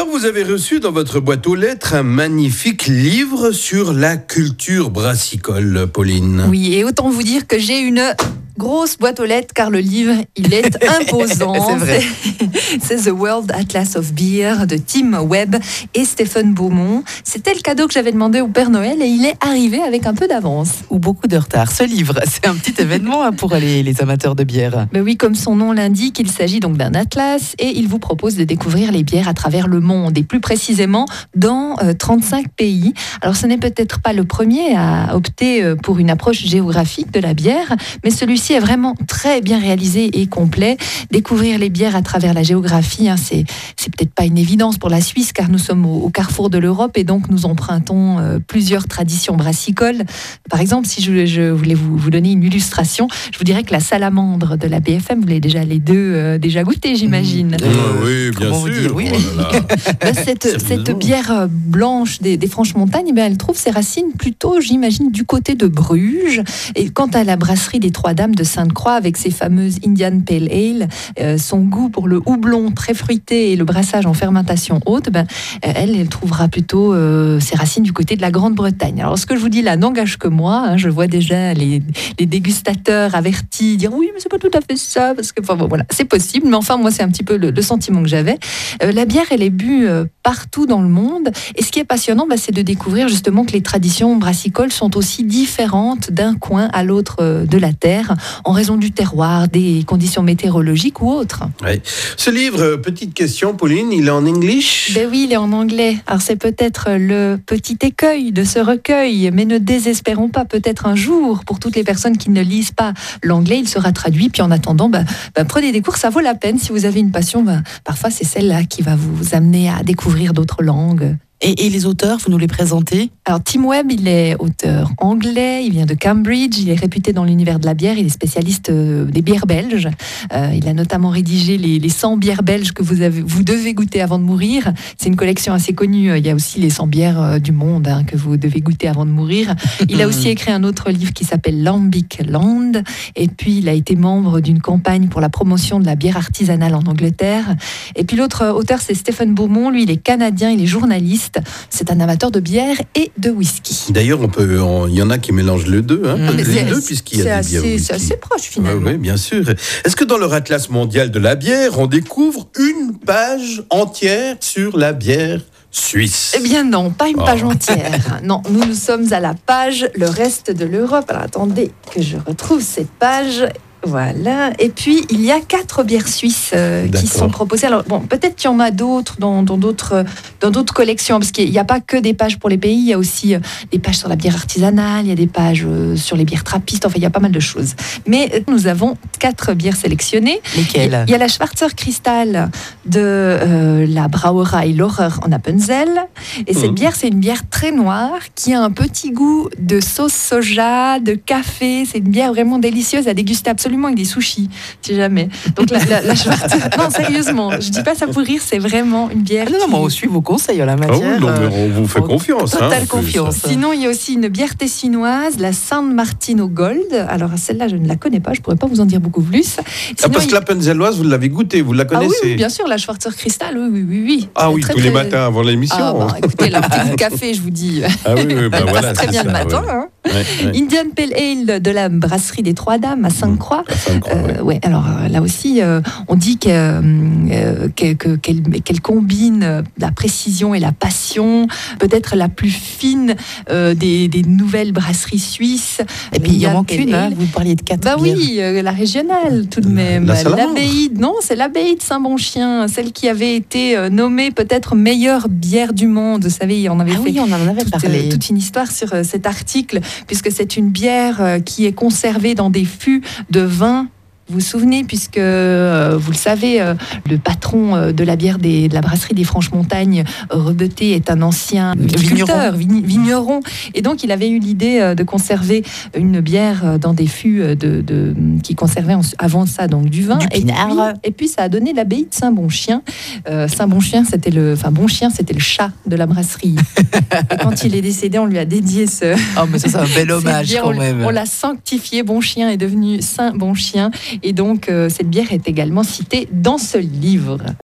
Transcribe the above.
Alors, vous avez reçu dans votre boîte aux lettres un magnifique livre sur la culture brassicole, Pauline. Oui, et autant vous dire que j'ai une grosse boîte aux lettres car le livre, il est imposant. C'est vrai. C'est The World Atlas of Beer de Tim Webb et Stephen Beaumont. C'était le cadeau que j'avais demandé au Père Noël et il est arrivé avec un peu d'avance. Ou beaucoup de retard. Ce livre, c'est un petit événement pour les amateurs de bière. Ben oui, comme son nom l'indique, il s'agit donc d'un atlas et il vous propose de découvrir les bières à travers le monde et plus précisément dans 35 pays. Alors ce n'est peut-être pas le premier à opter pour une approche géographique de la bière, mais celui-ci est vraiment très bien réalisé et complet. Découvrir les bières à travers la géographie, c'est peut-être pas une évidence pour la Suisse car nous sommes au carrefour de l'Europe et donc nous empruntons plusieurs traditions brassicoles. Par exemple, si je voulais vous donner une illustration, je vous dirais que la salamandre de la BFM, vous l'avez déjà les deux déjà goûté, j'imagine. Oui, bien Comment vous sûr. dire, oui. Oh là là. Cette bière blanche des Franches-Montagnes, elle trouve ses racines plutôt, j'imagine, du côté de Bruges. Et quant à la brasserie des Trois Dames de Sainte-Croix, avec ses fameuses Indian Pale Ale, son goût pour le houblon très fruité et le brassage en fermentation haute, elle trouvera plutôt ses racines du côté de la Grande-Bretagne. Alors ce que je vous dis là n'engage que moi, je vois déjà les dégustateurs avertis dire oui mais c'est pas tout à fait ça, parce que voilà, c'est possible, mais enfin moi c'est un petit peu le sentiment que j'avais. La bière elle est bue partout dans le monde et ce qui est passionnant c'est de découvrir justement que les traditions brassicoles sont aussi différentes d'un coin à l'autre de la terre en raison du terroir, des conditions météorologiques ou autres. Ouais. Ce livre, petite question, Pauline, il est en English? Ben oui, il est en anglais. Alors c'est peut-être le petit écueil de ce recueil, mais ne désespérons pas, peut-être un jour, pour toutes les personnes qui ne lisent pas l'anglais, il sera traduit. Puis en attendant, prenez des cours, ça vaut la peine. Si vous avez une passion, parfois c'est celle-là qui va vous amener à découvrir d'autres langues. Et les auteurs, vous nous les présentez? Alors Tim Webb, il est auteur anglais, il vient de Cambridge, il est réputé dans l'univers de la bière, il est spécialiste des bières belges. Il a notamment rédigé les 100 bières belges que vous devez goûter avant de mourir. C'est une collection assez connue, il y a aussi les 100 bières du monde que vous devez goûter avant de mourir. Il a aussi écrit un autre livre qui s'appelle Lambic Land, et puis il a été membre d'une campagne pour la promotion de la bière artisanale en Angleterre. Et puis l'autre auteur, c'est Stephen Beaumont, lui il est canadien, il est journaliste. C'est un amateur de bière et de whisky. D'ailleurs, il y en a qui mélangent les deux, puisqu'il y a des bières whisky. C'est assez proche finalement. Oui, bien sûr. Est-ce que dans leur atlas mondial de la bière, on découvre une page entière sur la bière suisse? Eh bien non, pas une page entière. Non, nous sommes à la page le reste de l'Europe. Alors attendez que je retrouve cette page. Voilà. Et puis, il y a 4 bières suisses qui sont proposées. Alors, peut-être qu'il y en a d'autres dans d'autres collections, parce qu'il n'y a pas que des pages pour les pays, il y a aussi des pages sur la bière artisanale, il y a des pages sur les bières trappistes, enfin, il y a pas mal de choses. Mais nous avons 4 bières sélectionnées. Lesquelles? Il y a la Schwarzer Kristall de la Brauerei Locher en Appenzell. Et cette bière, c'est une bière très noire qui a un petit goût de sauce soja, de café. C'est une bière vraiment délicieuse à déguster absolument avec des sushis, si jamais. Donc la Schwarzer... Non, sérieusement, je dis pas ça pour rire, c'est vraiment une bière. Non, moi, on suit vos conseils en la matière. Ah oui, non, mais on vous fait confiance. Totale confiance. Sinon, il y a aussi une bière tessinoise, la San Martino Gold. Alors, celle-là, je ne la connais pas, je pourrais pas vous en dire beaucoup plus. Sinon, parce que la Penzelloise, vous l'avez goûtée, vous la connaissez? Oui, bien sûr, la Schwarzer Kristall, oui. Ah oui, tous les matins avant l'émission. Écoutez, là, un petit goût de café, je vous dis. Ah oui, voilà. Très bien le matin. Ouais. Indian Pale Ale de la brasserie des Trois Dames à Sainte-Croix. Alors là aussi, on dit qu'elle combine la précision et la passion, peut-être la plus fine des nouvelles brasseries suisses. Et puis il y en manque une, vous parliez de 4 bières. Oui, la régionale tout de même. L'abbaye, non, c'est l'abbaye de Saint-Bonchien, celle qui avait été nommée peut-être meilleure bière du monde. Vous savez, on avait fait on en avait parlé. Toute une histoire sur cet article, puisque c'est une bière qui est conservée dans des fûts de vin. Vous vous souvenez, puisque vous le savez, le patron de la bière de la brasserie des Franches-Montagnes, Rebeté, est un ancien vigneron. Et donc, il avait eu l'idée de conserver une bière dans des fûts qui conservaient avant ça donc du vin. Du pinard. Et puis, ça a donné l'abbaye de Saint-Bonchien. Saint-Bonchien, c'était Bonchien, c'était le chat de la brasserie. Et quand il est décédé, on lui a dédié ce... Oh, mais ça, c'est un bel hommage bière, quand même. On l'a sanctifié. Bonchien est devenu Saint-Bonchien. Et donc, cette bière est également citée dans ce livre.